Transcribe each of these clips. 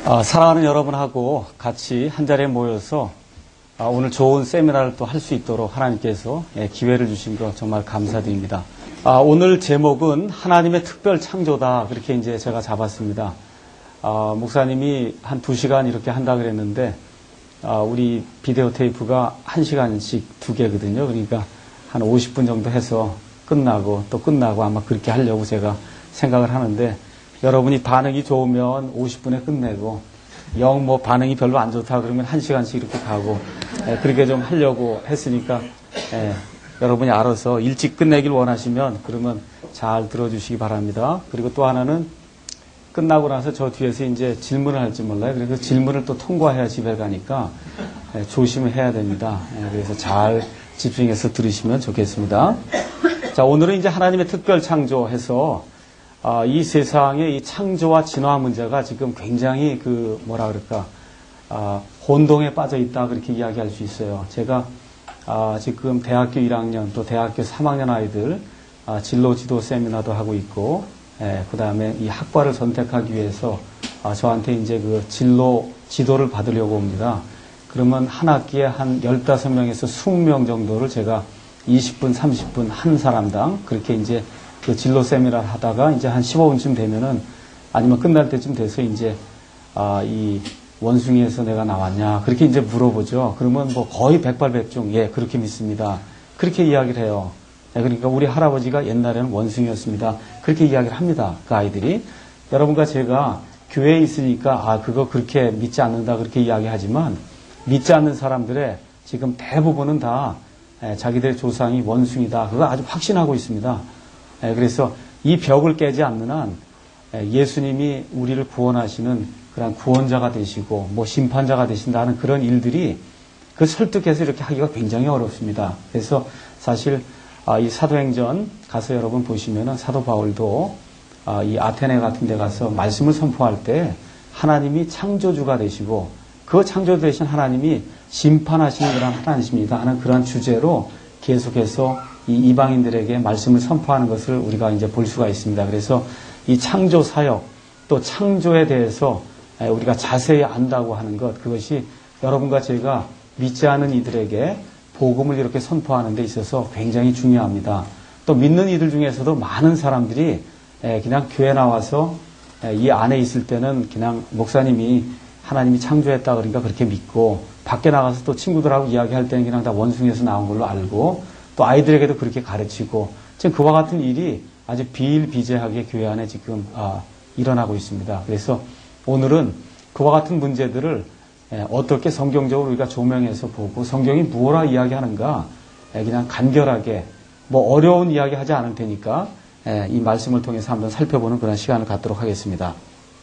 사랑하는 여러분하고 같이 한자리에 모여서 오늘 좋은 세미나를 또 할 수 있도록 하나님께서 기회를 주신 것 정말 감사드립니다. 오늘 제목은 하나님의 특별 창조다. 그렇게 이제 제가 잡았습니다. 목사님이 한 2시간 이렇게 한다 그랬는데, 우리 비디오 테이프가 1시간씩 2개거든요. 그러니까 한 50분 정도 해서 끝나고 또 끝나고 아마 그렇게 하려고 제가 생각을 하는데, 여러분이 반응이 좋으면 50분에 끝내고, 영 반응이 별로 안 좋다 그러면 1시간씩 이렇게 가고, 그렇게 좀 하려고 했으니까, 여러분이 알아서 일찍 끝내길 원하시면 그러면 잘 들어주시기 바랍니다. 그리고 또 하나는 끝나고 나서 저 뒤에서 이제 질문을 할지 몰라요. 그래서 질문을 또 통과해야 집에 가니까 조심해야 됩니다. 그래서 잘 집중해서 들으시면 좋겠습니다. 자, 오늘은 이제 하나님의 특별 창조해서 이 세상의 이 창조와 진화 문제가 지금 굉장히 혼동에 빠져 있다 그렇게 이야기할 수 있어요. 제가 지금 대학교 1학년 또 대학교 3학년 아이들 진로 지도 세미나도 하고 있고, 그 다음에 이 학과를 선택하기 위해서 저한테 이제 그 진로 지도를 받으려고 옵니다. 그러면 한 학기에 한 15명에서 20명 정도를 제가 20분, 30분 한 사람당 그렇게 이제 그 진로 세미나를 하다가 이제 한 15분쯤 되면은 아니면 끝날 때쯤 돼서 이제 이 원숭이에서 내가 나왔냐 그렇게 이제 물어보죠. 그러면 거의 백발백중 그렇게 믿습니다. 그렇게 이야기를 해요. 그러니까 우리 할아버지가 옛날에는 원숭이였습니다. 그렇게 이야기를 합니다. 그 아이들이. 여러분과 제가 교회에 있으니까 그거 그렇게 믿지 않는다 그렇게 이야기하지만, 믿지 않는 사람들의 지금 대부분은 다 자기들의 조상이 원숭이다 그거 아주 확신하고 있습니다. 그래서 이 벽을 깨지 않는 한 예수님이 우리를 구원하시는 그런 구원자가 되시고 심판자가 되신다는 그런 일들이 설득해서 이렇게 하기가 굉장히 어렵습니다. 그래서 사실 이 사도행전 가서 여러분 보시면은 사도 바울도 이 아테네 같은 데 가서 말씀을 선포할 때 하나님이 창조주가 되시고 그 창조 되신 하나님이 심판하시는 그런 하나님이십니다 하는 그런 주제로 계속해서 이 이방인들에게 말씀을 선포하는 것을 우리가 이제 볼 수가 있습니다. 그래서 이 창조 사역 또 창조에 대해서 우리가 자세히 안다고 하는 것, 그것이 여러분과 제가 믿지 않은 이들에게 복음을 이렇게 선포하는 데 있어서 굉장히 중요합니다. 또 믿는 이들 중에서도 많은 사람들이 그냥 교회 나와서 이 안에 있을 때는 그냥 목사님이 하나님이 창조했다 그러니까 그렇게 믿고, 밖에 나가서 또 친구들하고 이야기할 때는 그냥 다 원숭이에서 나온 걸로 알고, 또 아이들에게도 그렇게 가르치고, 지금 그와 같은 일이 아주 비일비재하게 교회 안에 지금 일어나고 있습니다. 그래서 오늘은 그와 같은 문제들을 어떻게 성경적으로 우리가 조명해서 보고 성경이 무엇라 이야기하는가 그냥 간결하게 어려운 이야기 하지 않을 테니까 이 말씀을 통해서 한번 살펴보는 그런 시간을 갖도록 하겠습니다.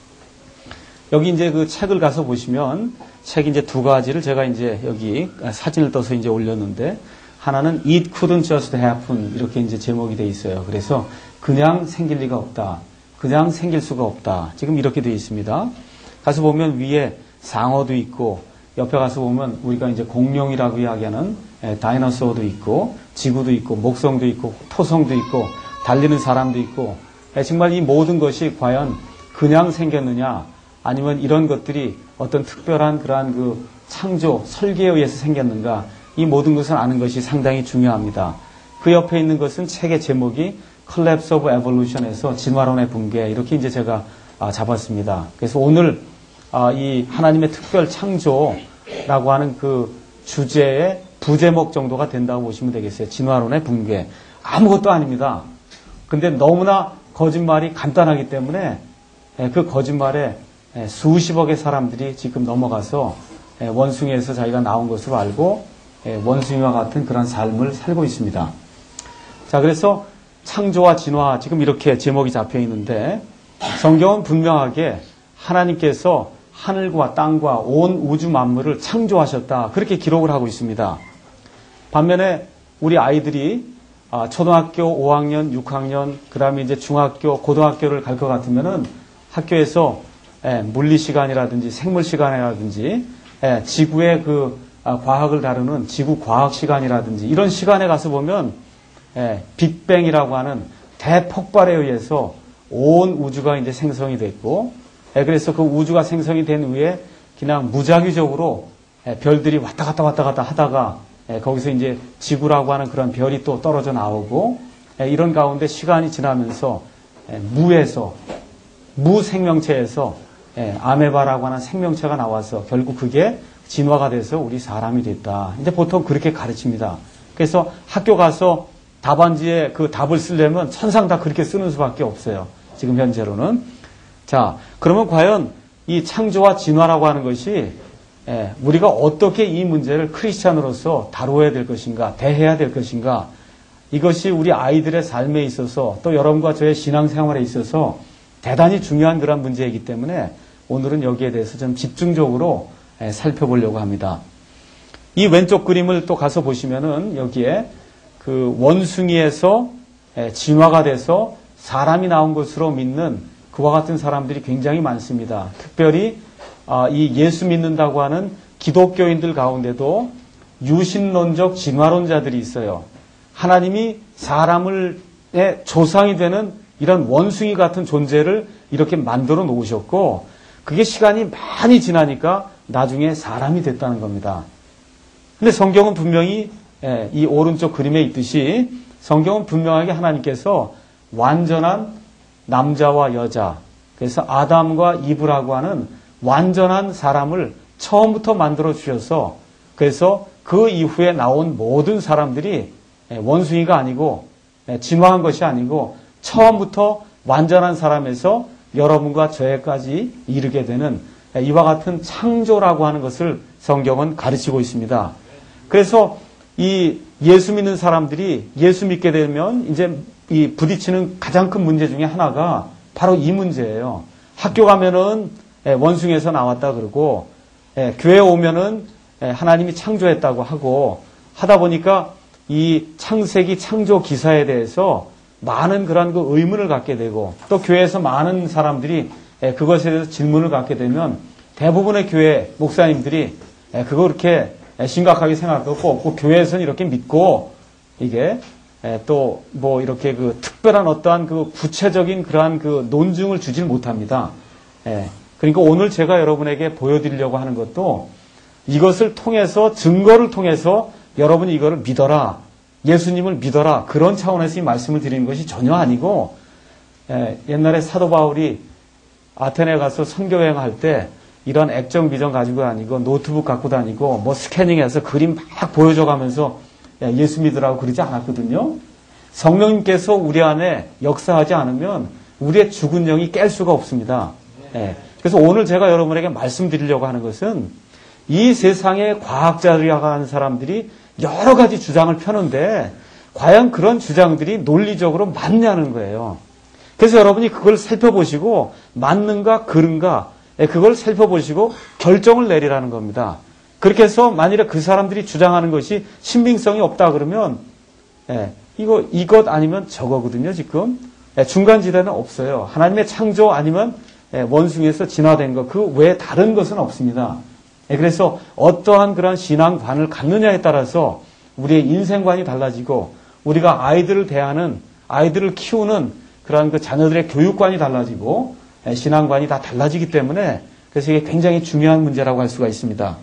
여기 이제 그 책을 가서 보시면 책이 이제 2가지를 제가 이제 여기 사진을 떠서 이제 올렸는데, 하나는 It couldn't just happen 이렇게 이제 제목이 돼 있어요. 그래서 그냥 생길 리가 없다. 그냥 생길 수가 없다. 지금 이렇게 되어 있습니다. 가서 보면 위에 상어도 있고, 옆에 가서 보면 우리가 이제 공룡이라고 이야기하는 다이너소어도 있고, 지구도 있고, 목성도 있고, 토성도 있고, 달리는 사람도 있고, 정말 이 모든 것이 과연 그냥 생겼느냐, 아니면 이런 것들이 어떤 특별한 그러한 그 창조, 설계에 의해서 생겼는가, 이 모든 것을 아는 것이 상당히 중요합니다. 그 옆에 있는 것은 책의 제목이 Collapse of Evolution에서 진화론의 붕괴, 이렇게 이제 제가 잡았습니다. 그래서 오늘 이 하나님의 특별 창조라고 하는 그 주제의 부제목 정도가 된다고 보시면 되겠어요. 진화론의 붕괴. 아무것도 아닙니다. 근데 너무나 거짓말이 간단하기 때문에 그 거짓말에 수십억의 사람들이 지금 넘어가서 원숭이에서 자기가 나온 것으로 알고 원숭이와 같은 그런 삶을 살고 있습니다. 자, 그래서 창조와 진화 지금 이렇게 제목이 잡혀 있는데, 성경은 분명하게 하나님께서 하늘과 땅과 온 우주 만물을 창조하셨다 그렇게 기록을 하고 있습니다. 반면에 우리 아이들이 초등학교 5학년, 6학년, 그 다음에 이제 중학교, 고등학교를 갈 것 같으면은 학교에서 물리 시간이라든지 생물 시간이라든지 지구의 그 과학을 다루는 지구 과학 시간이라든지 이런 시간에 가서 보면 빅뱅이라고 하는 대폭발에 의해서 온 우주가 이제 생성이 됐고, 그래서 그 우주가 생성이 된 후에 그냥 무작위적으로 별들이 왔다 갔다 하다가 거기서 이제 지구라고 하는 그런 별이 또 떨어져 나오고 이런 가운데 시간이 지나면서 무생명체에서 아메바라고 하는 생명체가 나와서 결국 그게 진화가 돼서 우리 사람이 됐다. 이제 보통 그렇게 가르칩니다. 그래서 학교 가서 답안지에 그 답을 쓰려면 천상 다 그렇게 쓰는 수밖에 없어요. 지금 현재로는. 자, 그러면 과연 이 창조와 진화라고 하는 것이 우리가 어떻게 이 문제를 크리스찬으로서 다루어야 될 것인가, 대해야 될 것인가, 이것이 우리 아이들의 삶에 있어서 또 여러분과 저의 신앙생활에 있어서 대단히 중요한 그런 문제이기 때문에 오늘은 여기에 대해서 좀 집중적으로 살펴보려고 합니다. 이 왼쪽 그림을 또 가서 보시면은 여기에 그 원숭이에서 진화가 돼서 사람이 나온 것으로 믿는 그와 같은 사람들이 굉장히 많습니다. 특별히 이 예수 믿는다고 하는 기독교인들 가운데도 유신론적 진화론자들이 있어요. 하나님이 사람의 조상이 되는 이런 원숭이 같은 존재를 이렇게 만들어 놓으셨고 그게 시간이 많이 지나니까 나중에 사람이 됐다는 겁니다. 근데 성경은 분명히 이 오른쪽 그림에 있듯이 성경은 분명하게 하나님께서 완전한 남자와 여자, 그래서 아담과 이브라고 하는 완전한 사람을 처음부터 만들어 주셔서 그래서 그 이후에 나온 모든 사람들이 원숭이가 아니고 진화한 것이 아니고 처음부터 완전한 사람에서 여러분과 저에까지 이르게 되는 이와 같은 창조라고 하는 것을 성경은 가르치고 있습니다. 그래서 이 예수 믿는 사람들이 예수 믿게 되면 이제 이 부딪히는 가장 큰 문제 중에 하나가 바로 이 문제예요. 학교 가면은 원숭이에서 나왔다 그러고 교회 오면은 하나님이 창조했다고 하고 하다 보니까 이 창세기 창조 기사에 대해서 많은 그런 그 의문을 갖게 되고 또 교회에서 많은 사람들이 그것에 대해서 질문을 갖게 되면 대부분의 교회 목사님들이 그거 그렇게 심각하게 생각할 거 없고 교회에서는 이렇게 믿고 이게 또 뭐 이렇게 그 특별한 어떠한 그 구체적인 그러한 그 논증을 주질 못합니다. 그러니까 오늘 제가 여러분에게 보여드리려고 하는 것도 이것을 통해서 증거를 통해서 여러분이 이거를 믿어라. 예수님을 믿어라. 그런 차원에서 이 말씀을 드리는 것이 전혀 아니고 옛날에 사도 바울이 아테네 가서 선교여행할 때 이런 액정 비전 가지고 다니고 노트북 갖고 다니고 뭐 스캐닝해서 그림 막 보여줘가면서 예수 믿으라고 그러지 않았거든요. 성령님께서 우리 안에 역사하지 않으면 우리의 죽은 영이 깰 수가 없습니다. 그래서 오늘 제가 여러분에게 말씀드리려고 하는 것은 이 세상의 과학자라고 하는 사람들이 여러 가지 주장을 펴는데 과연 그런 주장들이 논리적으로 맞냐는 거예요. 그래서 여러분이 그걸 살펴보시고 맞는가 그른가 그걸 살펴보시고 결정을 내리라는 겁니다. 그렇게 해서 만일에 그 사람들이 주장하는 것이 신빙성이 없다 그러면 이것 아니면 저거거든요. 지금 중간지대는 없어요. 하나님의 창조 아니면 원숭이에서 진화된 것 그 외에 다른 것은 없습니다. 그래서 어떠한 그런 신앙관을 갖느냐에 따라서 우리의 인생관이 달라지고 우리가 아이들을 대하는 아이들을 키우는 그런 그 자녀들의 교육관이 달라지고 신앙관이 다 달라지기 때문에 그래서 이게 굉장히 중요한 문제라고 할 수가 있습니다.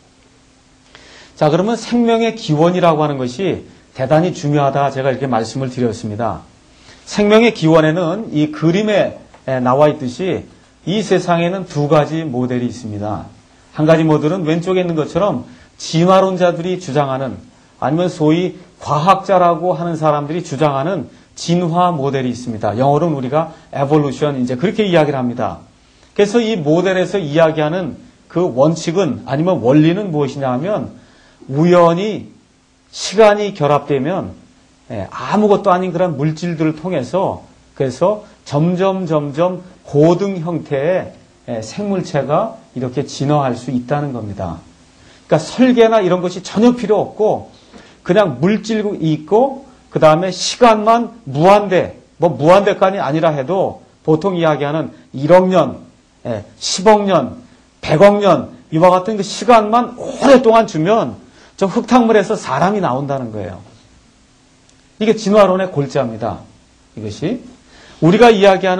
자, 그러면 생명의 기원이라고 하는 것이 대단히 중요하다 제가 이렇게 말씀을 드렸습니다. 생명의 기원에는 이 그림에 나와 있듯이 이 세상에는 두 가지 모델이 있습니다. 한 가지 모델은 왼쪽에 있는 것처럼 진화론자들이 주장하는 아니면 소위 과학자라고 하는 사람들이 주장하는 진화 모델이 있습니다. 영어로는 우리가 evolution 이제 그렇게 이야기를 합니다. 그래서 이 모델에서 이야기하는 그 원칙은 아니면 원리는 무엇이냐 하면 우연히 시간이 결합되면 아무것도 아닌 그런 물질들을 통해서 그래서 점점 고등 형태의 생물체가 이렇게 진화할 수 있다는 겁니다. 그러니까 설계나 이런 것이 전혀 필요 없고 그냥 물질이 있고 그 다음에 시간만 무한대, 뭐 무한대까지 아니라 해도 보통 이야기하는 1억 년, 10억 년, 100억 년 이와 같은 그 시간만 오랫동안 주면 저 흙탕물에서 사람이 나온다는 거예요. 이게 진화론의 골자입니다. 이것이 우리가 이야기하는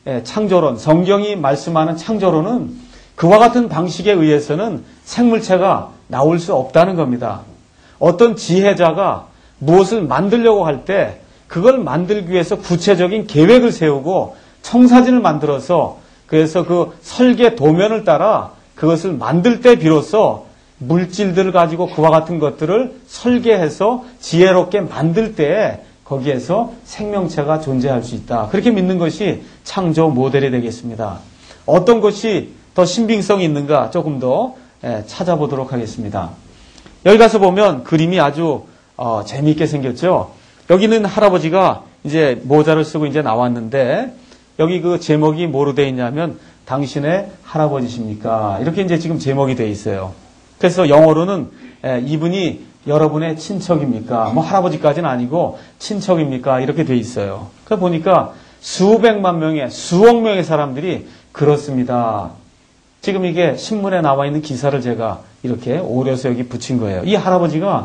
창조론, 성경이 말씀하는 창조론은 그와 같은 방식에 의해서는 생물체가 나올 수 없다는 겁니다. 어떤 지혜자가 무엇을 만들려고 할 때 그걸 만들기 위해서 구체적인 계획을 세우고 청사진을 만들어서 그래서 그 설계 도면을 따라 그것을 만들 때 비로소 물질들을 가지고 그와 같은 것들을 설계해서 지혜롭게 만들 때 거기에서 생명체가 존재할 수 있다. 그렇게 믿는 것이 창조 모델이 되겠습니다. 어떤 것이 더 신빙성이 있는가 조금 더 찾아보도록 하겠습니다. 여기 가서 보면 그림이 아주 재미있게 생겼죠. 여기는 할아버지가 이제 모자를 쓰고 이제 나왔는데 여기 그 제목이 뭐로 되어 있냐면 당신의 할아버지십니까? 이렇게 이제 지금 제목이 되어 있어요. 그래서 영어로는 이분이 여러분의 친척입니까? 뭐 할아버지까지는 아니고 친척입니까? 이렇게 되어 있어요. 그 보니까 수백만 명의 수억 명의 사람들이 그렇습니다. 지금 이게 신문에 나와 있는 기사를 제가 이렇게 오려서 여기 붙인 거예요. 이 할아버지가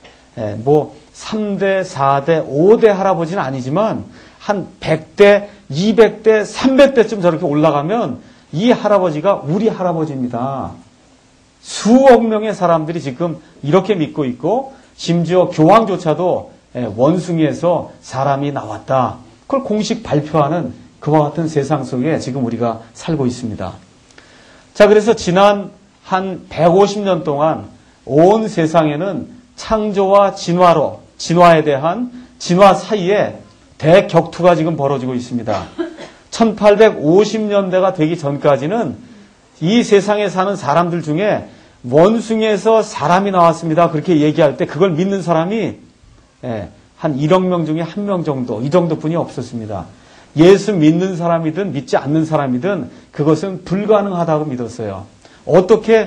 뭐 3대, 4대, 5대 할아버지는 아니지만 한 100대, 200대, 300대쯤 저렇게 올라가면 이 할아버지가 우리 할아버지입니다. 수억 명의 사람들이 지금 이렇게 믿고 있고 심지어 교황조차도 원숭이에서 사람이 나왔다. 그걸 공식 발표하는 그와 같은 세상 속에 지금 우리가 살고 있습니다. 자, 그래서 지난 한 150년 동안 온 세상에는 창조와 진화에 대한 진화 사이에 대격투가 지금 벌어지고 있습니다. 1850년대가 되기 전까지는 이 세상에 사는 사람들 중에 원숭이에서 사람이 나왔습니다. 그렇게 얘기할 때 그걸 믿는 사람이 한 1억 명 중에 1명 정도, 이 정도뿐이 없었습니다. 예수 믿는 사람이든 믿지 않는 사람이든 그것은 불가능하다고 믿었어요. 어떻게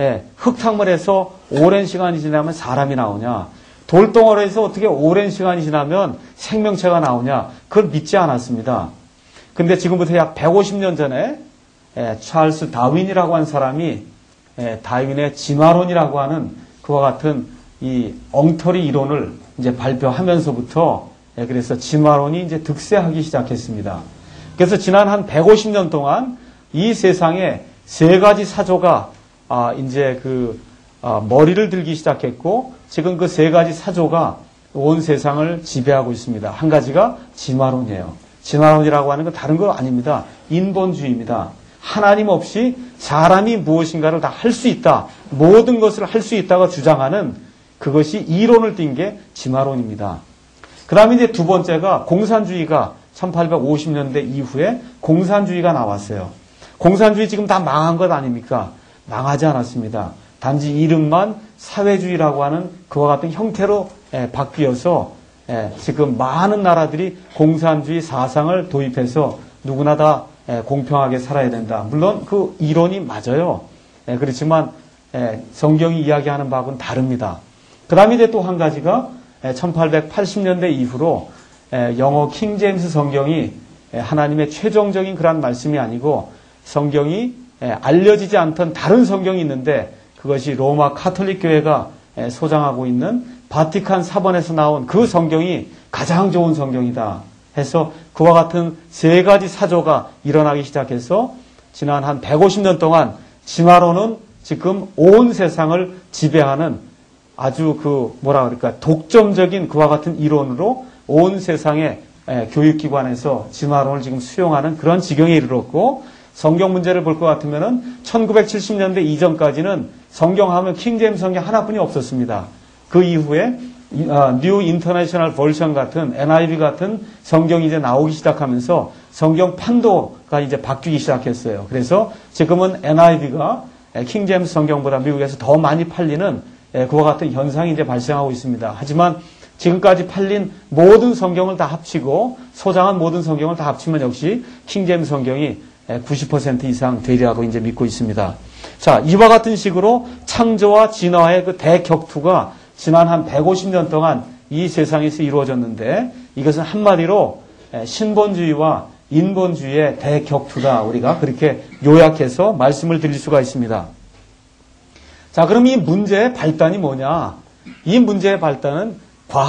흙탕물에서 오랜 시간이 지나면 사람이 나오냐? 돌덩어리에서 어떻게 오랜 시간이 지나면 생명체가 나오냐? 그걸 믿지 않았습니다. 근데 지금부터 약 150년 전에 찰스 다윈이라고 한 사람이 다윈의 진화론이라고 하는 그와 같은 이 엉터리 이론을 이제 발표하면서부터 그래서 진화론이 이제 득세하기 시작했습니다. 그래서 지난 한 150년 동안 이 세상에 세 가지 사조가 이제 머리를 들기 시작했고 지금 그 세 가지 사조가 온 세상을 지배하고 있습니다. 한 가지가 진화론이에요. 진화론이라고 하는 건 다른 거 아닙니다. 인본주의입니다. 하나님 없이 사람이 무엇인가를 다 할 수 있다. 모든 것을 할 수 있다고 주장하는 그것이 이론을 띈 게 진화론입니다. 그 다음에 이제 두 번째가 공산주의가 1850년대 이후에 공산주의가 나왔어요. 공산주의 지금 다 망한 것 아닙니까? 망하지 않았습니다. 단지 이름만 사회주의라고 하는 그와 같은 형태로 바뀌어서 지금 많은 나라들이 공산주의 사상을 도입해서 누구나 다 공평하게 살아야 된다. 물론 그 이론이 맞아요. 그렇지만 성경이 이야기하는 바하고는 다릅니다. 그 다음에 이제 또 한 가지가 1880년대 이후로 영어 킹제임스 성경이 하나님의 최종적인 그런 말씀이 아니고 성경이 알려지지 않던 다른 성경이 있는데 그것이 로마 카톨릭 교회가 소장하고 있는 바티칸 사본에서 나온 그 성경이 가장 좋은 성경이다 해서 그와 같은 세 가지 사조가 일어나기 시작해서 지난 한 150년 동안 진화론은 지금 온 세상을 지배하는 아주 독점적인 그와 같은 이론으로 온 세상의 교육기관에서 진화론을 지금 수용하는 그런 지경에 이르렀고 성경 문제를 볼 것 같으면은 1970년대 이전까지는 성경하면 킹제임스 성경 하나뿐이 없었습니다. 그 이후에 뉴 인터내셔널 버전 같은 NIV 같은 성경이 이제 나오기 시작하면서 성경 판도가 이제 바뀌기 시작했어요. 그래서 지금은 NIV가 킹제임스 성경보다 미국에서 더 많이 팔리는 그와 같은 현상이 이제 발생하고 있습니다. 하지만 지금까지 팔린 모든 성경을 다 합치고 소장한 모든 성경을 다 합치면 역시 킹제임스 성경이 90% 이상 되리라고 이제 믿고 있습니다. 자, 이와 같은 식으로 창조와 진화의 그 대격투가 지난 한 150년 동안 이 세상에서 이루어졌는데 이것은 한마디로 신본주의와 인본주의의 대격투다. 우리가 그렇게 요약해서 말씀을 드릴 수가 있습니다. 자, 그럼 이 문제의 발단이 뭐냐? 이 문제의 발단은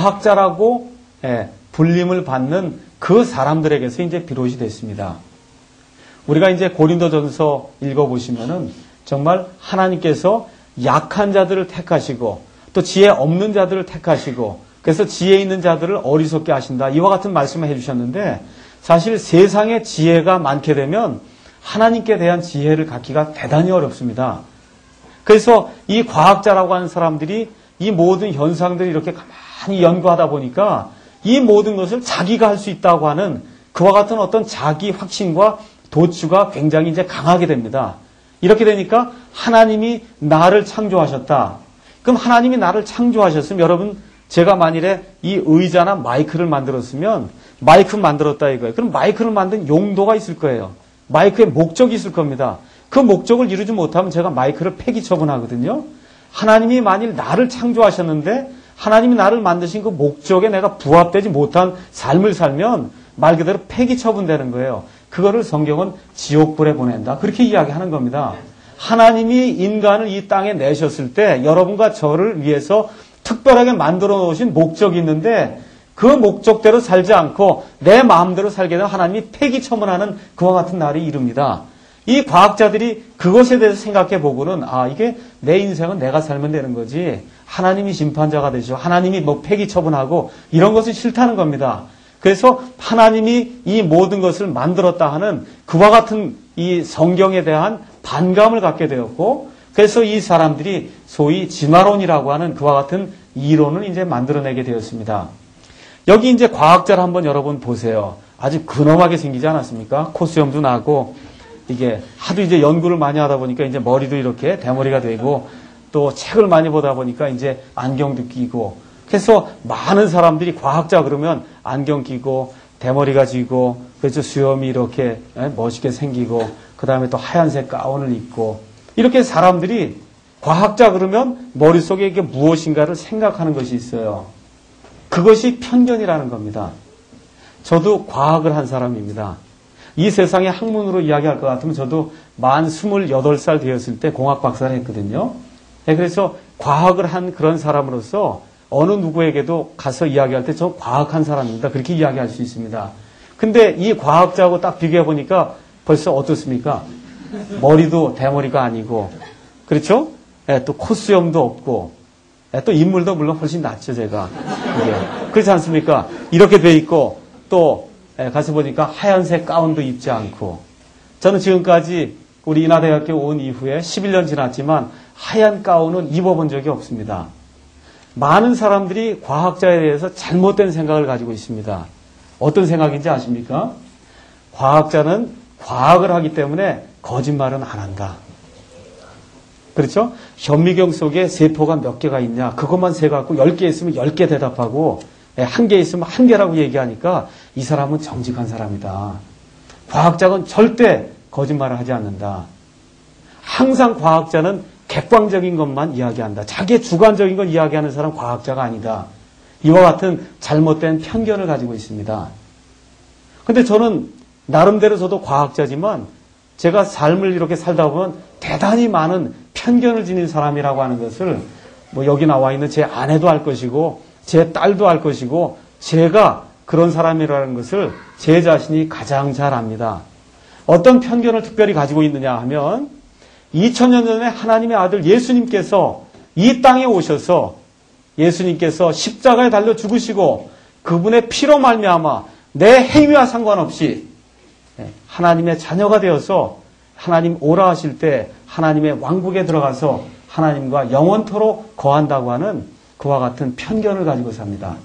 과학자라고 불림을 받는 그 사람들에게서 이제 비롯이 됐습니다. 우리가 이제 고린도전서 읽어보시면은 정말 하나님께서 약한 자들을 택하시고 또 지혜 없는 자들을 택하시고 그래서 지혜 있는 자들을 어리석게 하신다. 이와 같은 말씀을 해주셨는데 사실 세상에 지혜가 많게 되면 하나님께 대한 지혜를 갖기가 대단히 어렵습니다. 그래서 이 과학자라고 하는 사람들이 이 모든 현상들을 이렇게 가만히 연구하다 보니까 이 모든 것을 자기가 할 수 있다고 하는 그와 같은 어떤 자기 확신과 도취가 굉장히 이제 강하게 됩니다. 이렇게 되니까 하나님이 나를 창조하셨다. 그럼 하나님이 나를 창조하셨으면 여러분 제가 만일에 이 의자나 마이크를 만들었으면 마이크 만들었다 이거예요. 그럼 마이크를 만든 용도가 있을 거예요. 마이크의 목적이 있을 겁니다. 그 목적을 이루지 못하면 제가 마이크를 폐기 처분하거든요. 하나님이 만일 나를 창조하셨는데 하나님이 나를 만드신 그 목적에 내가 부합되지 못한 삶을 살면 말 그대로 폐기 처분되는 거예요. 그거를 성경은 지옥불에 보낸다. 그렇게 이야기하는 겁니다. 하나님이 인간을 이 땅에 내셨을 때 여러분과 저를 위해서 특별하게 만들어 놓으신 목적이 있는데 그 목적대로 살지 않고 내 마음대로 살게 되면 하나님이 폐기 처분하는 그와 같은 날이 이릅니다. 이 과학자들이 그것에 대해서 생각해 보고는 이게 내 인생은 내가 살면 되는 거지 하나님이 심판자가 되시고 하나님이 뭐 폐기 처분하고 이런 것은 싫다는 겁니다. 그래서 하나님이 이 모든 것을 만들었다 하는 그와 같은 이 성경에 대한 반감을 갖게 되었고 그래서 이 사람들이 소위 진화론이라고 하는 그와 같은 이론을 이제 만들어내게 되었습니다. 여기 이제 과학자를 한번 여러분 보세요. 아주 근엄하게 생기지 않았습니까? 콧수염도 나고 이게 하도 이제 연구를 많이 하다 보니까 이제 머리도 이렇게 대머리가 되고 또 책을 많이 보다 보니까 이제 안경도 끼고 그래서 많은 사람들이 과학자 그러면 안경 끼고 대머리가 지고 그래서 수염이 이렇게 멋있게 생기고 그 다음에 또 하얀색 가운을 입고 이렇게 사람들이 과학자 그러면 머릿속에 이게 무엇인가를 생각하는 것이 있어요. 그것이 편견이라는 겁니다. 저도 과학을 한 사람입니다. 이 세상의 학문으로 이야기할 것 같으면 저도 만 28살 되었을 때 공학 박사를 했거든요. 그래서 과학을 한 그런 사람으로서 어느 누구에게도 가서 이야기할 때 저 과학한 사람입니다. 그렇게 이야기할 수 있습니다. 근데 이 과학자하고 딱 비교해 보니까 벌써 어떻습니까? 머리도 대머리가 아니고 그렇죠? 또 콧수염도 없고 또 인물도 물론 훨씬 낫죠 제가. 그렇지 않습니까? 이렇게 돼 있고 또 가서 보니까 하얀색 가운도 입지 않고 저는 지금까지 우리 인하대학교 온 이후에 11년 지났지만 하얀 가운은 입어본 적이 없습니다. 많은 사람들이 과학자에 대해서 잘못된 생각을 가지고 있습니다. 어떤 생각인지 아십니까? 과학자는 과학을 하기 때문에 거짓말은 안 한다. 그렇죠? 현미경 속에 세포가 몇 개가 있냐 그것만 세갖고 10개 있으면 10개 대답하고 1개 있으면 1개라고 얘기하니까 이 사람은 정직한 사람이다. 과학자는 절대 거짓말을 하지 않는다. 항상 과학자는 객관적인 것만 이야기한다. 자기의 주관적인 걸 이야기하는 사람 과학자가 아니다. 이와 같은 잘못된 편견을 가지고 있습니다. 근데 저는 나름대로 저도 과학자지만 제가 삶을 이렇게 살다 보면 대단히 많은 편견을 지닌 사람이라고 하는 것을 뭐 여기 나와 있는 제 아내도 알 것이고 제 딸도 알 것이고 제가 그런 사람이라는 것을 제 자신이 가장 잘 압니다. 어떤 편견을 특별히 가지고 있느냐 하면 2000년 전에 하나님의 아들 예수님께서 이 땅에 오셔서 예수님께서 십자가에 달려 죽으시고 그분의 피로 말미암아 내 행위와 상관없이 하나님의 자녀가 되어서 하나님 오라 하실 때 하나님의 왕국에 들어가서 하나님과 영원토록 거한다고 하는 그와 같은 편견을 가지고 삽니다.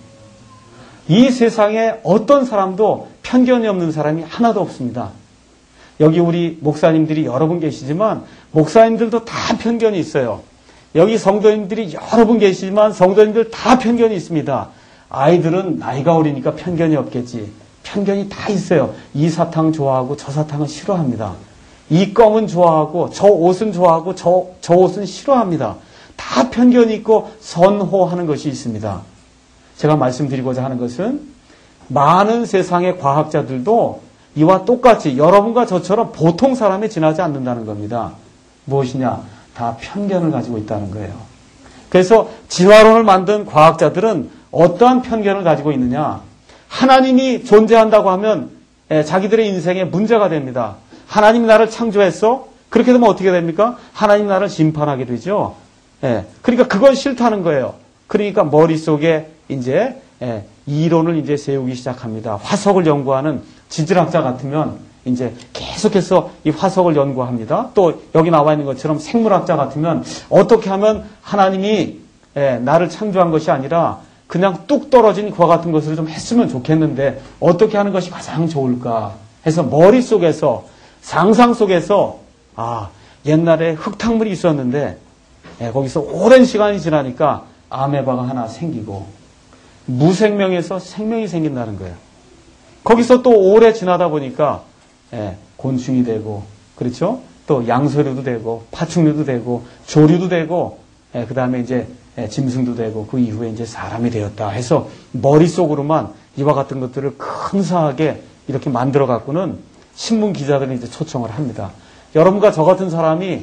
이 세상에 어떤 사람도 편견이 없는 사람이 하나도 없습니다. 여기 우리 목사님들이 여러 분 계시지만 목사님들도 다 편견이 있어요. 여기 성도님들이 여러 분 계시지만 성도님들 다 편견이 있습니다. 아이들은 나이가 어리니까 편견이 없겠지. 편견이 다 있어요. 이 사탕 좋아하고 저 사탕은 싫어합니다. 이 껌은 좋아하고 저 옷은 좋아하고 저 옷은 싫어합니다. 다 편견이 있고 선호하는 것이 있습니다. 제가 말씀드리고자 하는 것은 많은 세상의 과학자들도 이와 똑같이 여러분과 저처럼 보통 사람에 지나지 않는다는 겁니다. 무엇이냐? 다 편견을 가지고 있다는 거예요. 그래서 진화론을 만든 과학자들은 어떠한 편견을 가지고 있느냐? 하나님이 존재한다고 하면 자기들의 인생에 문제가 됩니다. 하나님이 나를 창조했어? 그렇게 되면 어떻게 됩니까? 하나님 나를 심판하게 되죠. 예. 그러니까 그건 싫다는 거예요. 그러니까 머릿속에 이제 이론을 이제 세우기 시작합니다. 화석을 연구하는 지질학자 같으면 이제 계속해서 이 화석을 연구합니다. 또 여기 나와 있는 것처럼 생물학자 같으면 어떻게 하면 하나님이 나를 창조한 것이 아니라 그냥 뚝 떨어진 그와 같은 것을 좀 했으면 좋겠는데 어떻게 하는 것이 가장 좋을까 해서 머릿속에서 상상 속에서 옛날에 흙탕물이 있었는데 거기서 오랜 시간이 지나니까 아메바가 하나 생기고 무생명에서 생명이 생긴다는 거예요. 거기서 또 오래 지나다 보니까 곤충이 되고 그렇죠? 또 양서류도 되고 파충류도 되고 조류도 되고 그 다음에 이제 짐승도 되고 그 이후에 이제 사람이 되었다 해서 머릿속으로만 이와 같은 것들을 근사하게 이렇게 만들어 갖고는 신문 기자들이 이제 초청을 합니다. 여러분과 저 같은 사람이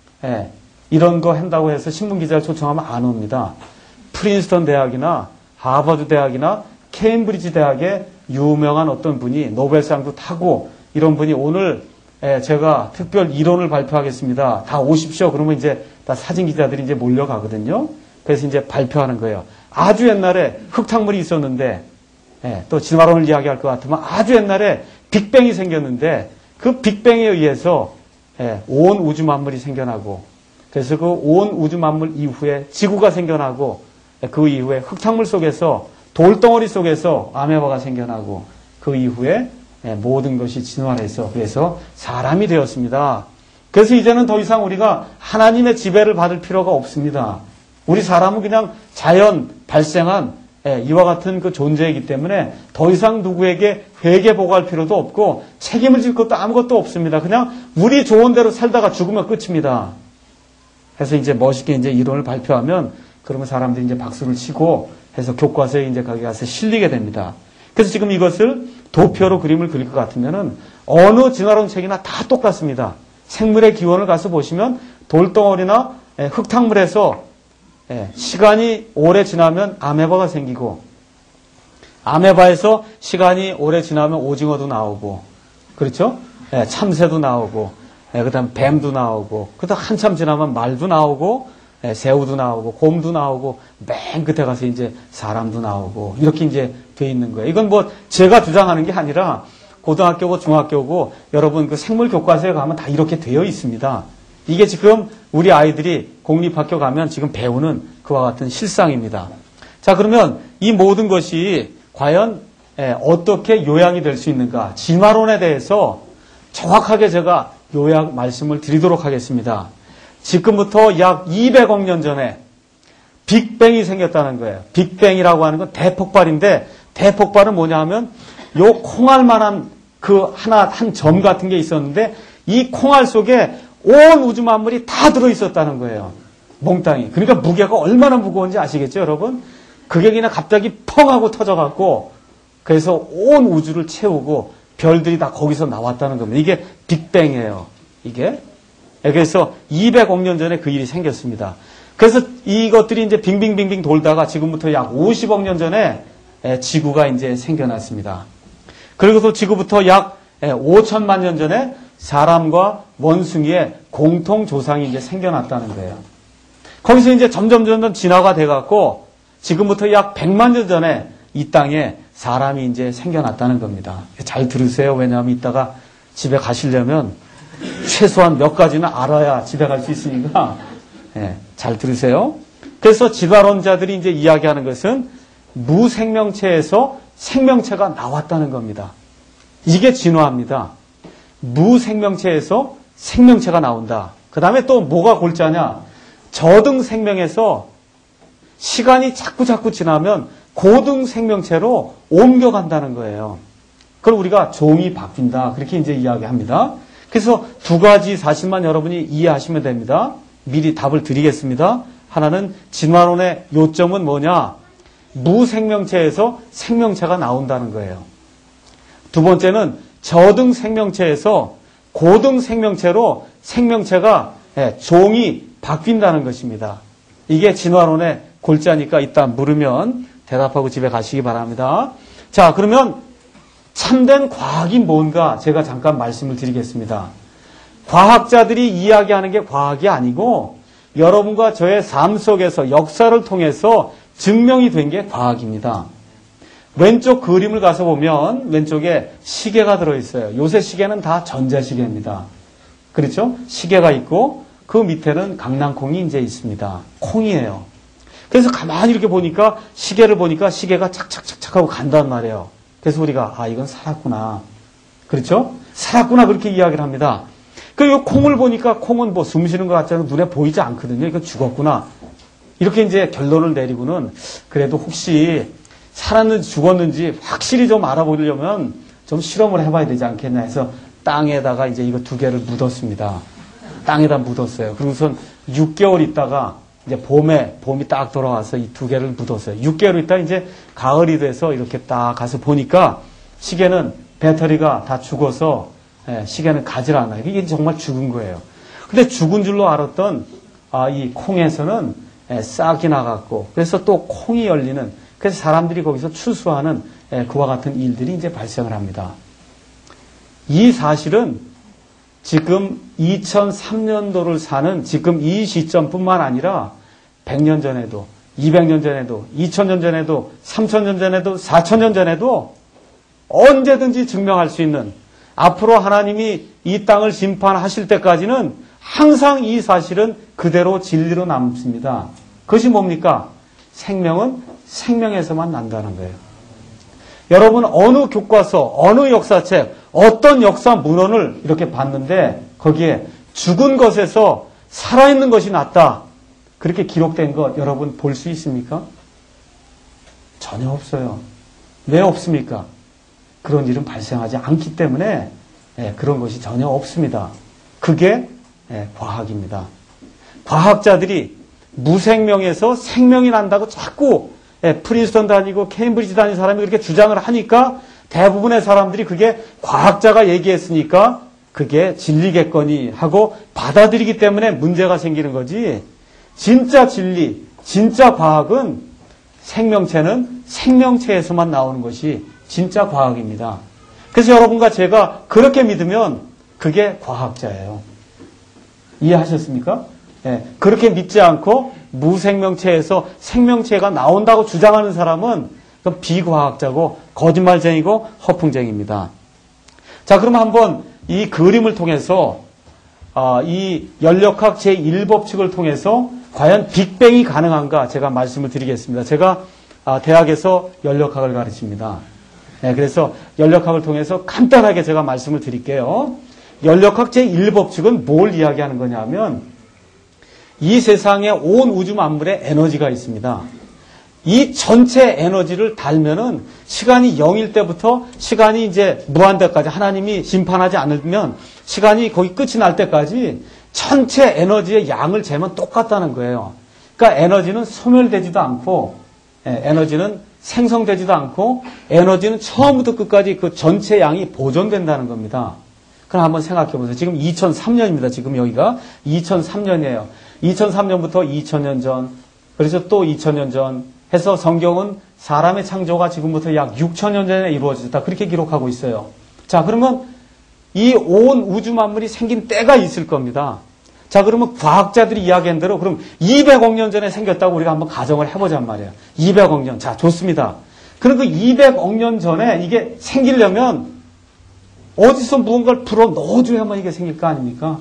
이런 거 한다고 해서 신문 기자를 초청하면 안 옵니다. 프린스턴 대학이나 하버드 대학이나 케임브리지 대학의 유명한 어떤 분이 노벨상도 타고 이런 분이 오늘 제가 특별 이론을 발표하겠습니다. 다 오십시오. 그러면 이제 다 사진 기자들이 이제 몰려가거든요. 그래서 이제 발표하는 거예요. 아주 옛날에 흙탕물이 있었는데 또 진화론을 이야기할 것 같으면 아주 옛날에 빅뱅이 생겼는데 그 빅뱅에 의해서 온 우주 만물이 생겨나고 그래서 그 온 우주 만물 이후에 지구가 생겨나고 그 이후에 흙탕물 속에서 돌덩어리 속에서 아메바가 생겨나고 그 이후에 모든 것이 진화해서 그래서 사람이 되었습니다. 그래서 이제는 더 이상 우리가 하나님의 지배를 받을 필요가 없습니다. 우리 사람은 그냥 자연 발생한 이와 같은 그 존재이기 때문에 더 이상 누구에게 회개 보고할 필요도 없고 책임을 질 것도 아무것도 없습니다. 그냥 우리 좋은 대로 살다가 죽으면 끝입니다. 그래서 이제 멋있게 이제 이론을 발표하면 그러면 사람들이 이제 박수를 치고 해서 교과서에 이제 거기 가서 실리게 됩니다. 그래서 지금 이것을 도표로 그림을 그릴 것 같으면은 어느 진화론 책이나 다 똑같습니다. 생물의 기원을 가서 보시면 돌덩어리나 흙탕물에서 시간이 오래 지나면 아메바가 생기고 아메바에서 시간이 오래 지나면 오징어도 나오고 그렇죠? 참새도 나오고 그 다음 뱀도 나오고 그 다음 한참 지나면 말도 나오고 새우도 나오고 곰도 나오고 맨 끝에 가서 이제 사람도 나오고 이렇게 이제 돼 있는 거예요. 이건 뭐 제가 주장하는 게 아니라 고등학교고 중학교고 여러분 그 생물 교과서에 가면 다 이렇게 되어 있습니다. 이게 지금 우리 아이들이 공립학교 가면 지금 배우는 그와 같은 실상입니다. 자, 그러면 이 모든 것이 과연 어떻게 요약이 될 수 있는가? 진화론에 대해서 정확하게 제가 요약 말씀을 드리도록 하겠습니다. 지금부터 약 200억 년 전에 빅뱅이 생겼다는 거예요. 빅뱅이라고 하는 건 대폭발인데 대폭발은 뭐냐 하면 요 콩알만한 그 한 점 같은 게 있었는데 이 콩알 속에 온 우주 만물이 다 들어있었다는 거예요. 몽땅이. 그러니까 무게가 얼마나 무거운지 아시겠죠, 여러분? 그게 그냥 갑자기 펑 하고 터져갖고 그래서 온 우주를 채우고 별들이 다 거기서 나왔다는 겁니다. 이게 빅뱅이에요. 이게. 그래서 200억 년 전에 그 일이 생겼습니다. 그래서 이것들이 이제 빙빙빙빙 돌다가 지금부터 약 50억 년 전에 지구가 이제 생겨났습니다. 그리고서 지구부터 약 5천만 년 전에 사람과 원숭이의 공통 조상이 이제 생겨났다는 거예요. 거기서 이제 점점 진화가 돼갖고 지금부터 약 100만 년 전에 이 땅에 사람이 이제 생겨났다는 겁니다. 잘 들으세요. 왜냐하면 이따가 집에 가시려면 최소한 몇 가지는 알아야 집에 갈 수 있으니까 잘 들으세요. 그래서 진화론자들이 이제 이야기하는 것은 무생명체에서 생명체가 나왔다는 겁니다. 이게 진화입니다. 무생명체에서 생명체가 나온다. 그 다음에 또 뭐가 골자냐? 저등 생명에서 시간이 자꾸 지나면 고등 생명체로 옮겨간다는 거예요. 그걸 우리가 종이 바뀐다. 그렇게 이제 이야기합니다. 그래서 두 가지 사실만 여러분이 이해하시면 됩니다. 미리 답을 드리겠습니다. 하나는 진화론의 요점은 뭐냐? 무생명체에서 생명체가 나온다는 거예요. 두 번째는 저등 생명체에서 고등 생명체로 생명체가 종이 바뀐다는 것입니다. 이게 진화론의 골자니까 이따 물으면 대답하고 집에 가시기 바랍니다. 자, 그러면 참된 과학이 뭔가 제가 잠깐 말씀을 드리겠습니다. 과학자들이 이야기하는 게 과학이 아니고 여러분과 저의 삶 속에서 역사를 통해서 증명이 된 게 과학입니다. 왼쪽 그림을 가서 보면 왼쪽에 시계가 들어있어요. 요새 시계는 다 전자시계입니다. 그렇죠? 시계가 있고 그 밑에는 강낭콩이 이제 있습니다. 콩이에요. 그래서 가만히 이렇게 보니까 시계를 보니까 시계가 착착착착 하고 간단 말이에요. 그래서 우리가 이건 살았구나. 그렇죠? 살았구나 그렇게 이야기를 합니다. 그 콩을 보니까 콩은 뭐 숨 쉬는 것 같지는 눈에 보이지 않거든요. 이거 죽었구나. 이렇게 이제 결론을 내리고는 그래도 혹시 살았는지 죽었는지 확실히 좀 알아보려면 좀 실험을 해봐야 되지 않겠나 해서 땅에다가 이제 이거 2개를 묻었습니다. 땅에다 묻었어요. 그러고선 6개월 있다가 이제 봄이 딱 돌아와서 이 2개를 묻었어요. 6개월 있다 이제 가을이 돼서 이렇게 딱 가서 보니까 시계는 배터리가 다 죽어서 시계는 가지 않아요. 이게 정말 죽은 거예요. 근데 죽은 줄로 알았던 이 콩에서는 싹이 나갔고 그래서 또 콩이 열리는 그래서 사람들이 거기서 추수하는 그와 같은 일들이 이제 발생을 합니다. 이 사실은 지금 2003년도를 사는 지금 이 시점뿐만 아니라 100년 전에도 200년 전에도 2000년 전에도 3000년 전에도 4000년 전에도 언제든지 증명할 수 있는 앞으로 하나님이 이 땅을 심판하실 때까지는 항상 이 사실은 그대로 진리로 남습니다. 그것이 뭡니까? 생명은 생명에서만 난다는 거예요. 여러분 어느 교과서, 어느 역사책, 어떤 역사 문헌을 이렇게 봤는데 거기에 죽은 것에서 살아있는 것이 낫다. 그렇게 기록된 것 여러분 볼 수 있습니까? 전혀 없어요. 왜 없습니까? 그런 일은 발생하지 않기 때문에 그런 것이 전혀 없습니다. 그게 과학입니다. 과학자들이 무생명에서 생명이 난다고 자꾸 프린스턴 다니고 케임브리지 다니는 사람이 그렇게 주장을 하니까 대부분의 사람들이 그게 과학자가 얘기했으니까 그게 진리겠거니 하고 받아들이기 때문에 문제가 생기는 거지. 진짜 진리, 진짜 과학은 생명체는 생명체에서만 나오는 것이 진짜 과학입니다. 그래서 여러분과 제가 그렇게 믿으면 그게 과학자예요. 이해하셨습니까? 그렇게 믿지 않고 무생명체에서 생명체가 나온다고 주장하는 사람은 그건 비과학자고 거짓말쟁이고 허풍쟁이입니다. 자, 그럼 한번 이 그림을 통해서 이 연력학 제1법칙을 통해서 과연 빅뱅이 가능한가 제가 말씀을 드리겠습니다. 제가 대학에서 연력학을 가르칩니다. 그래서 연력학을 통해서 간단하게 제가 말씀을 드릴게요. 연력학 제1법칙은 뭘 이야기하는 거냐면 이 세상에 온 우주 만물에 에너지가 있습니다. 이 전체 에너지를 달면은 시간이 0일 때부터 시간이 이제 무한대까지 하나님이 심판하지 않으면 시간이 거기 끝이 날 때까지 전체 에너지의 양을 재면 똑같다는 거예요. 그러니까 에너지는 소멸되지도 않고 에너지는 생성되지도 않고 에너지는 처음부터 끝까지 그 전체 양이 보존된다는 겁니다. 그럼 한번 생각해 보세요. 지금 2003년입니다. 지금 여기가 2003년이에요. 2003년부터 2000년 전, 그래서 또 2000년 전 해서 성경은 사람의 창조가 지금부터 약 6000년 전에 이루어졌다. 그렇게 기록하고 있어요. 자, 그러면 이 온 우주 만물이 생긴 때가 있을 겁니다. 자, 그러면 과학자들이 이야기한 대로 그럼 200억 년 전에 생겼다고 우리가 한번 가정을 해보잔 말이에요. 200억 년. 자, 좋습니다. 그럼 그 200억 년 전에 이게 생기려면 어디서 무언가를 불어 넣어줘야만 이게 생길 거 아닙니까?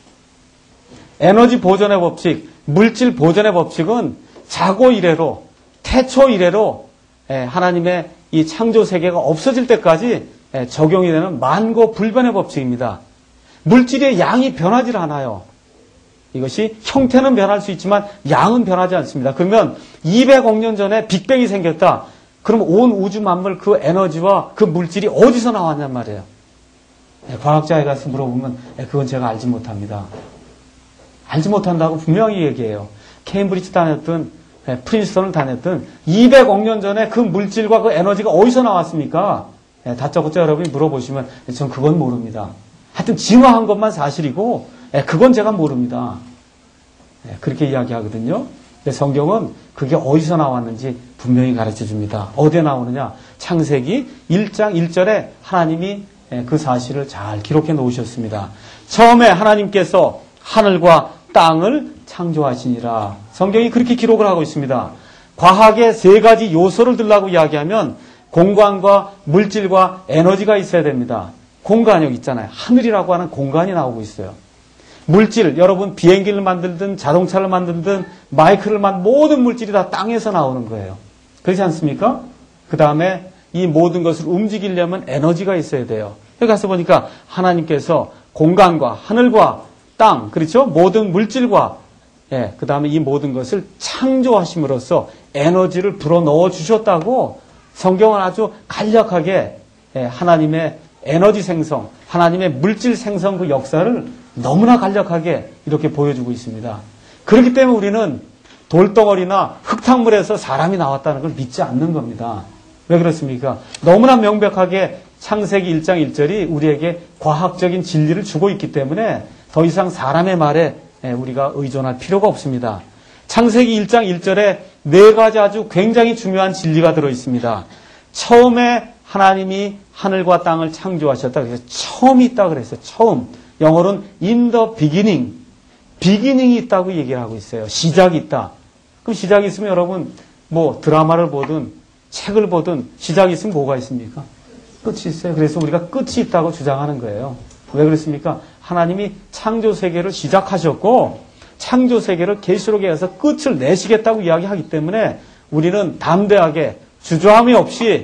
에너지 보존의 법칙, 물질 보존의 법칙은 자고 이래로, 태초 이래로 하나님의 이 창조 세계가 없어질 때까지 적용이 되는 만고 불변의 법칙입니다. 물질의 양이 변하지 않아요. 이것이 형태는 변할 수 있지만 양은 변하지 않습니다. 그러면 200억 년 전에 빅뱅이 생겼다. 그럼 온 우주 만물 그 에너지와 그 물질이 어디서 나왔냔 말이에요. 과학자에 가서 물어보면 그건 제가 알지 못합니다. 알지 못한다고 분명히 얘기해요. 케임브리지 다녔든 프린스턴을 다녔든 200억 년 전에 그 물질과 그 에너지가 어디서 나왔습니까? 다짜고짜 여러분이 물어보시면 전 그건 모릅니다. 하여튼 진화한 것만 사실이고 그건 제가 모릅니다. 그렇게 이야기하거든요. 성경은 그게 어디서 나왔는지 분명히 가르쳐 줍니다. 어디에 나오느냐? 창세기 1장 1절에 하나님이 그 사실을 잘 기록해 놓으셨습니다. 처음에 하나님께서 하늘과 땅을 창조하시니라. 성경이 그렇게 기록을 하고 있습니다. 과학의 세 가지 요소를 들라고 이야기하면 공간과 물질과 에너지가 있어야 됩니다. 공간 여기 있잖아요. 하늘이라고 하는 공간이 나오고 있어요. 물질, 여러분 비행기를 만들든 자동차를 만들든 마이크를 모든 물질이 다 땅에서 나오는 거예요. 그렇지 않습니까? 그 다음에 이 모든 것을 움직이려면 에너지가 있어야 돼요. 여기 가서 보니까 하나님께서 공간과 하늘과 땅, 그렇죠? 모든 물질과 그 다음에 이 모든 것을 창조하심으로써 에너지를 불어넣어 주셨다고 성경은 아주 간략하게 하나님의 에너지 생성, 하나님의 물질 생성 그 역사를 너무나 간략하게 이렇게 보여주고 있습니다. 그렇기 때문에 우리는 돌덩어리나 흙탕물에서 사람이 나왔다는 걸 믿지 않는 겁니다. 왜 그렇습니까? 너무나 명백하게 창세기 1장 1절이 우리에게 과학적인 진리를 주고 있기 때문에 더 이상 사람의 말에 우리가 의존할 필요가 없습니다. 창세기 1장 1절에 네 가지 아주 굉장히 중요한 진리가 들어 있습니다. 처음에 하나님이 하늘과 땅을 창조하셨다. 그래서 처음이 있다 그랬어요. 처음. 영어로는 in the beginning. 비기닝이 있다고 얘기를 하고 있어요. 시작이 있다. 그럼 시작이 있으면 여러분 뭐 드라마를 보든 책을 보든 시작이 있으면 뭐가 있습니까? 끝이 있어요. 그래서 우리가 끝이 있다고 주장하는 거예요. 왜 그렇습니까? 하나님이 창조 세계를 시작하셨고 창조 세계를 계시록에 의해서 끝을 내시겠다고 이야기하기 때문에 우리는 담대하게 주저함이 없이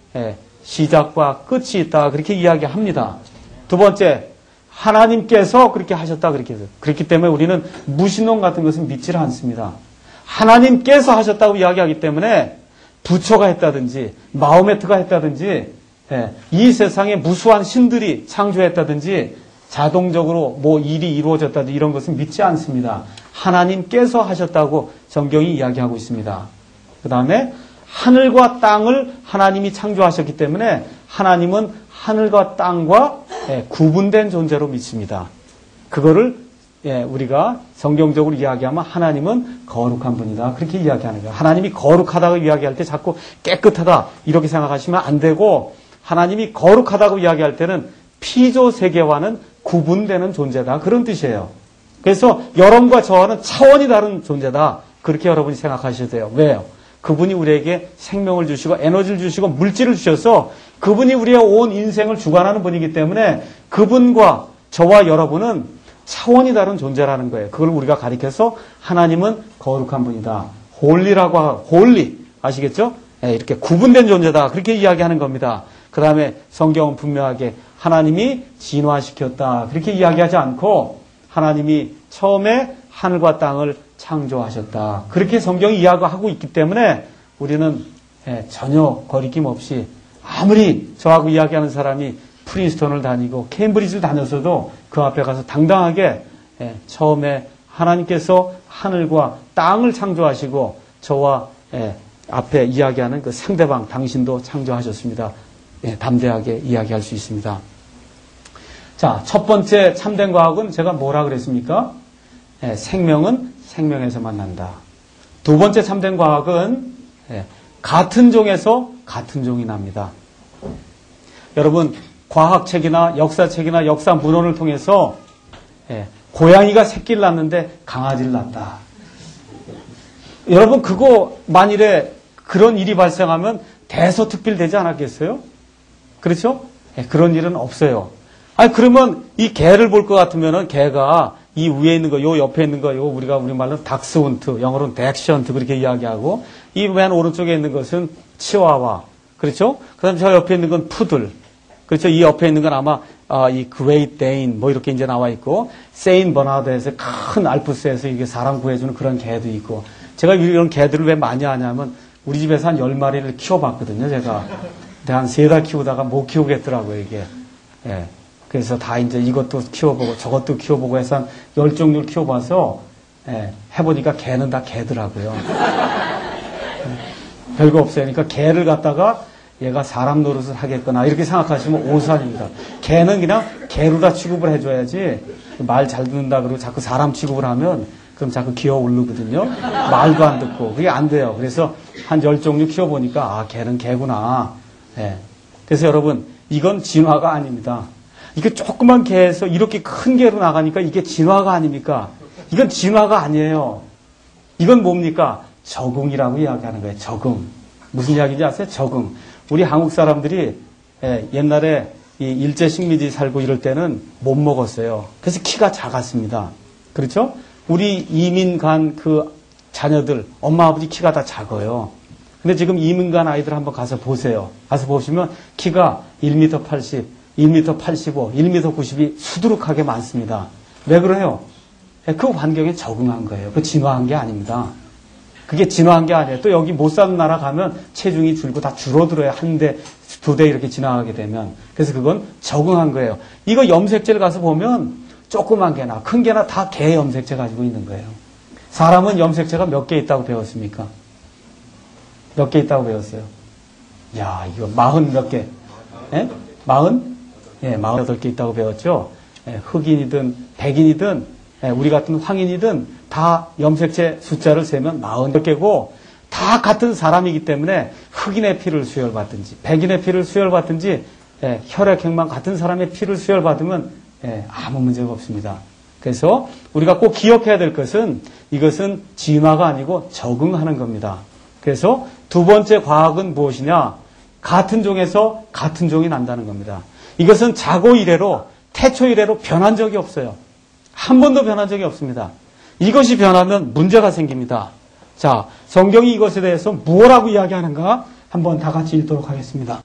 시작과 끝이 있다 그렇게 이야기합니다. 두 번째, 하나님께서 그렇게 하셨다 그렇게 해서 그렇기 때문에 우리는 무신론 같은 것은 믿지를 않습니다. 하나님께서 하셨다고 이야기하기 때문에 부처가 했다든지 마호메트가 했다든지 이 세상에 무수한 신들이 창조했다든지 자동적으로 뭐 일이 이루어졌다든지 이런 것은 믿지 않습니다. 하나님께서 하셨다고 성경이 이야기하고 있습니다. 그 다음에 하늘과 땅을 하나님이 창조하셨기 때문에 하나님은 하늘과 땅과 구분된 존재로 믿습니다. 그거를 우리가 성경적으로 이야기하면 하나님은 거룩한 분이다. 그렇게 이야기하는 거예요. 하나님이 거룩하다고 이야기할 때 자꾸 깨끗하다 이렇게 생각하시면 안 되고 하나님이 거룩하다고 이야기할 때는 피조 세계와는 구분되는 존재다. 그런 뜻이에요. 그래서 여러분과 저와는 차원이 다른 존재다. 그렇게 여러분이 생각하셔야 돼요. 왜요? 그분이 우리에게 생명을 주시고 에너지를 주시고 물질을 주셔서 그분이 우리의 온 인생을 주관하는 분이기 때문에 그분과 저와 여러분은 차원이 다른 존재라는 거예요. 그걸 우리가 가리켜서 하나님은 거룩한 분이다. 홀리라고 하고 홀리 아시겠죠? 이렇게 구분된 존재다. 그렇게 이야기하는 겁니다. 그 다음에 성경은 분명하게 하나님이 진화시켰다. 그렇게 이야기하지 않고 하나님이 처음에 하늘과 땅을 창조하셨다. 그렇게 성경이 이야기하고 있기 때문에 우리는 전혀 거리낌 없이 아무리 저하고 이야기하는 사람이 프린스턴을 다니고 케임브리지를 다녔어도 그 앞에 가서 당당하게 처음에 하나님께서 하늘과 땅을 창조하시고 저와 앞에 이야기하는 그 상대방 당신도 창조하셨습니다. 담대하게 이야기할 수 있습니다. 자, 첫 번째 참된 과학은 제가 뭐라 그랬습니까? 생명은 생명에서만 난다. 두 번째 참된 과학은 같은 종에서 같은 종이 납니다. 여러분 과학책이나 역사책이나 역사 문헌을 통해서 고양이가 새끼를 낳는데 강아지를 낳았다. 여러분 그거 만일에 그런 일이 발생하면 대서특필되지 않았겠어요? 그렇죠? 그런 일은 없어요. 아니 그러면 이 개를 볼 것 같으면은 개가 이 위에 있는 거, 요 옆에 있는 거, 요 우리가 우리말로 닥스훈트, 영어로는 덱션트 그렇게 이야기하고 이 맨 오른쪽에 있는 것은 치와와, 그렇죠? 그다음 저 옆에 있는 건 푸들, 그렇죠? 이 옆에 있는 건 아마 이 그레이트 데인 뭐 이렇게 이제 나와 있고 세인 버나드에서 큰 알프스에서 이게 사람 구해주는 그런 개도 있고 제가 이런 개들을 왜 많이 하냐면 우리 집에서 한 10마리를 키워봤거든요, 제가. 근데 한 3달 키우다가 못 키우겠더라고요, 이게. 그래서 다 이제 이것도 키워보고 저것도 키워보고 해서 한 10종류를 키워봐서 해보니까 개는 다 개더라고요. 별거 없어요. 그러니까 개를 갖다가 얘가 사람 노릇을 하겠거나 이렇게 생각하시면 오산입니다. 개는 그냥 개로 다 취급을 해줘야지 말 잘 듣는다 그러고 자꾸 사람 취급을 하면 그럼 자꾸 기어 오르거든요. 말도 안 듣고. 그게 안 돼요. 그래서 한 10종류 키워보니까, 아, 개는 개구나. 예. 그래서 여러분, 이건 진화가 아닙니다. 이게 조그만 개에서 이렇게 큰 개로 나가니까 이게 진화가 아닙니까? 이건 진화가 아니에요. 이건 뭡니까? 적응이라고 이야기하는 거예요. 적응. 무슨 이야기인지 아세요? 적응. 우리 한국 사람들이 옛날에 이 일제 식민지 살고 이럴 때는 못 먹었어요. 그래서 키가 작았습니다. 그렇죠? 우리 이민 간 그 자녀들, 엄마 아버지 키가 다 작아요. 근데 지금 이민 간 아이들 한번 가서 보세요. 가서 보시면 키가 1m 80, 1m 85, 1m 90이 수두룩하게 많습니다. 왜 그래요? 그 환경에 적응한 거예요. 그 진화한 게 아닙니다. 그게 진화한 게 아니에요. 또 여기 못 사는 나라 가면 체중이 줄고 다 줄어들어요. 한 대, 두 대 이렇게 지나가게 되면. 그래서 그건 적응한 거예요. 이거 염색제를 가서 보면 조그만 개나 큰 개나 다 개 염색제 가지고 있는 거예요. 사람은 염색제가 몇 개 있다고 배웠습니까? 몇 개 있다고 배웠어요? 야, 이거 40 몇 개? 예? 40? 예, 48개 있다고 배웠죠? 예, 흑인이든 백인이든 예, 우리 같은 황인이든 다 염색체 숫자를 세면 48개고 다 같은 사람이기 때문에 흑인의 피를 수혈받든지 백인의 피를 수혈받든지 예, 혈액형만 같은 사람의 피를 수혈받으면 예, 아무 문제가 없습니다. 그래서 우리가 꼭 기억해야 될 것은 이것은 진화가 아니고 적응하는 겁니다. 그래서 두 번째 과학은 무엇이냐? 같은 종에서 같은 종이 난다는 겁니다. 이것은 자고 이래로 태초 이래로 변한 적이 없어요. 한 번도 변한 적이 없습니다. 이것이 변하면 문제가 생깁니다. 자, 성경이 이것에 대해서 무엇라고 이야기하는가? 한번 다 같이 읽도록 하겠습니다.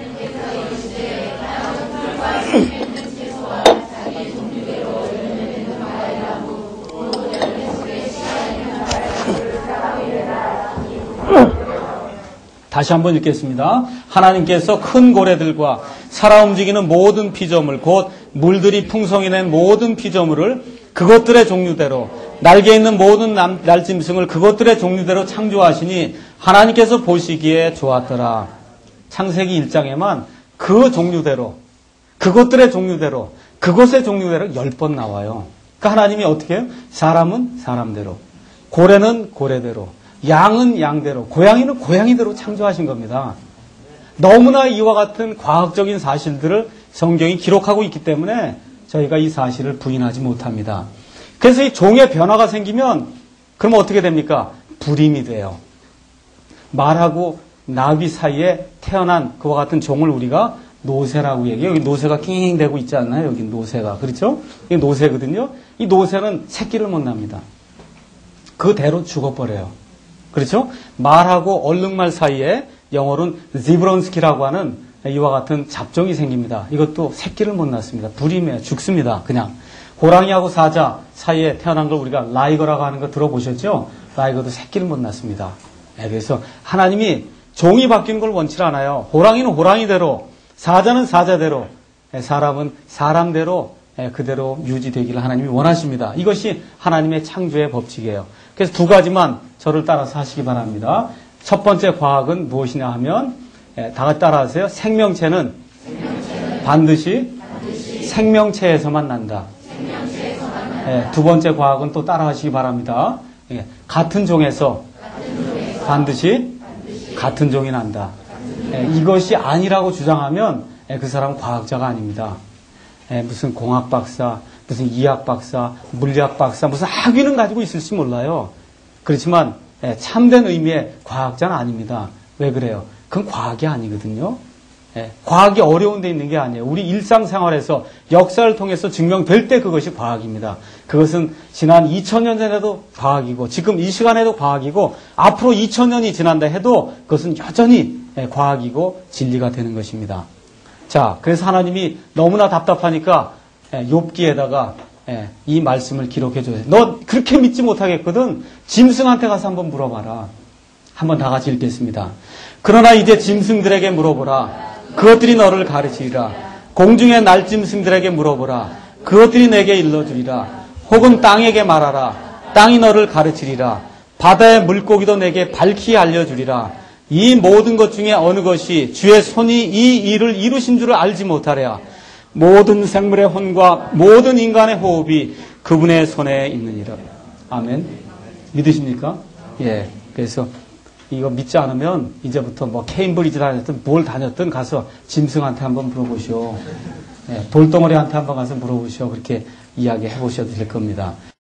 다시 한번 읽겠습니다. 하나님께서 큰 고래들과 살아 움직이는 모든 피조물, 곧 물들이 풍성히 낸 모든 피조물을 그것들의 종류대로, 날개 있는 모든 날짐승을 그것들의 종류대로 창조하시니 하나님께서 보시기에 좋았더라. 창세기 1장에만 그 종류대로, 그것들의 종류대로, 그것의 종류대로 10번 나와요. 그러니까 하나님이 어떻게 해요? 사람은 사람대로, 고래는 고래대로, 양은 양대로, 고양이는 고양이대로 창조하신 겁니다. 너무나 이와 같은 과학적인 사실들을 성경이 기록하고 있기 때문에 저희가 이 사실을 부인하지 못합니다. 그래서 이 종의 변화가 생기면 그러면 어떻게 됩니까? 불임이 돼요. 말하고 나비 사이에 태어난 그와 같은 종을 우리가 노새라고 얘기해요. 여기 노새가 낑낑대고 있지 않나요? 여기 노새가. 그렇죠? 이게 노새거든요. 이 노새는 새끼를 못 납니다. 그대로 죽어버려요. 그렇죠? 말하고 얼룩말 사이에 영어로는 지브론스키라고 하는 이와 같은 잡종이 생깁니다. 이것도 새끼를 못 낳습니다. 불임해요. 죽습니다. 그냥. 호랑이하고 사자 사이에 태어난 걸 우리가 라이거라고 하는 거 들어보셨죠? 라이거도 새끼를 못 낳습니다. 그래서 하나님이 종이 바뀌는 걸 원치 않아요. 호랑이는 호랑이대로, 사자는 사자대로, 사람은 사람대로 그대로 유지되기를 하나님이 원하십니다. 이것이 하나님의 창조의 법칙이에요. 그래서 두 가지만 저를 따라서 하시기 바랍니다. 첫 번째 과학은 무엇이냐 하면 다 같이 따라하세요. 생명체는 반드시 생명체에서만 난다. 두 번째 과학은 또 따라하시기 바랍니다. 같은 종에서 반드시 같은 종이 난다. 이것이 아니라고 주장하면 그 사람은 과학자가 아닙니다. 무슨 공학 박사, 무슨 이학 박사, 물리학 박사, 무슨 학위는 가지고 있을지 몰라요. 그렇지만 참된 의미의 과학자는 아닙니다. 왜 그래요? 그건 과학이 아니거든요. 과학이 어려운 데 있는 게 아니에요. 우리 일상생활에서 역사를 통해서 증명될 때 그것이 과학입니다. 그것은 지난 2000년 전에도 과학이고 지금 이 시간에도 과학이고 앞으로 2000년이 지난다 해도 그것은 여전히 과학이고 진리가 되는 것입니다. 자, 그래서 하나님이 너무나 답답하니까 욥기에다가 이 말씀을 기록해 줘요. 너 그렇게 믿지 못하겠거든. 짐승한테 가서 한번 물어봐라. 한번 다 같이 읽겠습니다. 그러나 이제 짐승들에게 물어보라. 그것들이 너를 가르치리라. 공중의 날짐승들에게 물어보라. 그것들이 내게 일러주리라. 혹은 땅에게 말하라. 땅이 너를 가르치리라. 바다의 물고기도 내게 밝히 알려주리라. 이 모든 것 중에 어느 것이 주의 손이 이 일을 이루신 줄을 알지 못하랴. 모든 생물의 혼과 모든 인간의 호흡이 그분의 손에 있느니라. 아멘. 믿으십니까? 예. 그래서 이거 믿지 않으면 이제부터 뭐 케임브리지 다녔든 뭘 다녔든 가서 짐승한테 한번 물어보시오. 예. 돌덩어리한테 한번 가서 물어보시오. 그렇게 이야기해 보셔도 될 겁니다.